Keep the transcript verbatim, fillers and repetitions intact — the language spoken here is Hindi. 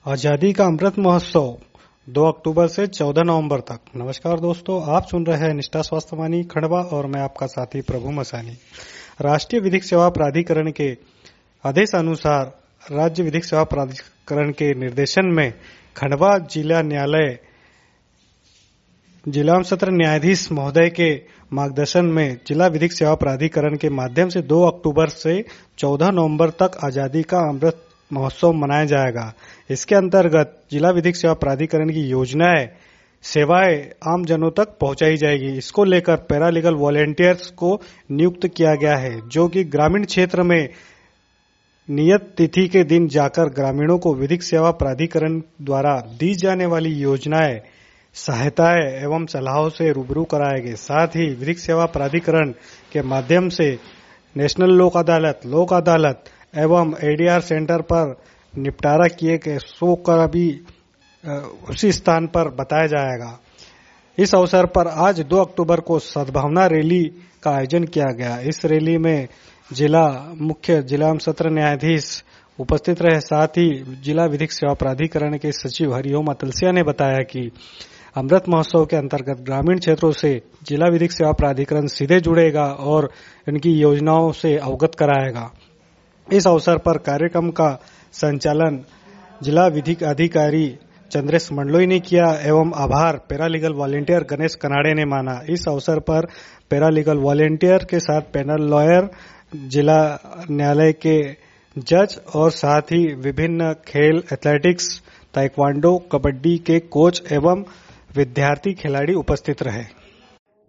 आजादी का अमृत महोत्सव दो अक्टूबर से चौदह नवंबर तक। नमस्कार दोस्तों, आप सुन रहे हैं निष्ठा स्वास्थ्य वाणी खंडवा और मैं आपका साथी प्रभु मसानी। राष्ट्रीय विधिक सेवा प्राधिकरण के आदेश अनुसार राज्य विधिक सेवा प्राधिकरण के निर्देशन में खंडवा जिला न्यायालय जिला एवं सत्र न्यायाधीश महोदय के मार्गदर्शन में जिला विधिक सेवा प्राधिकरण के माध्यम से दो अक्टूबर से चौदह नवंबर तक आजादी का अमृत महोत्सव मनाया जाएगा। इसके अंतर्गत जिला विधिक सेवा प्राधिकरण की योजनाएं सेवाएं आम जनों तक पहुंचाई जाएगी। इसको लेकर पैरालीगल वॉलेंटियर्स को नियुक्त किया गया है, जो कि ग्रामीण क्षेत्र में नियत तिथि के दिन जाकर ग्रामीणों को विधिक सेवा प्राधिकरण द्वारा दी जाने वाली योजनाएं, सहायताएं एवं सलाहों से रूबरू कराएंगे। साथ ही विधिक सेवा प्राधिकरण के माध्यम से नेशनल लोक अदालत, लोक अदालत एवं एडीआर सेंटर पर निपटारा किए गए शो का भी उसी स्थान पर बताया जाएगा। इस अवसर पर आज दो अक्टूबर को सद्भावना रैली का आयोजन किया गया। इस रैली में जिला मुख्य जिला एवं सत्र न्यायाधीश उपस्थित रहे। साथ ही जिला विधिक सेवा प्राधिकरण के सचिव हरिओम अतलसिया ने बताया कि अमृत महोत्सव के अंतर्गत ग्रामीण क्षेत्रों से जिला विधिक सेवा प्राधिकरण सीधे जुड़ेगा और इनकी योजनाओं से अवगत कराएगा। इस अवसर पर कार्यक्रम का संचालन जिला विधिक अधिकारी चंद्रेश मंडलोई ने किया एवं आभार पैरालीगल वॉलेंटियर गणेश कनाडे ने माना। इस अवसर पर पैरालीगल वॉलेंटियर के साथ पैनल लॉयर, जिला न्यायालय के जज और साथ ही विभिन्न खेल, एथलेटिक्स, ताइक्वांडो, कबड्डी के कोच एवं विद्यार्थी खिलाड़ी उपस्थित रहे।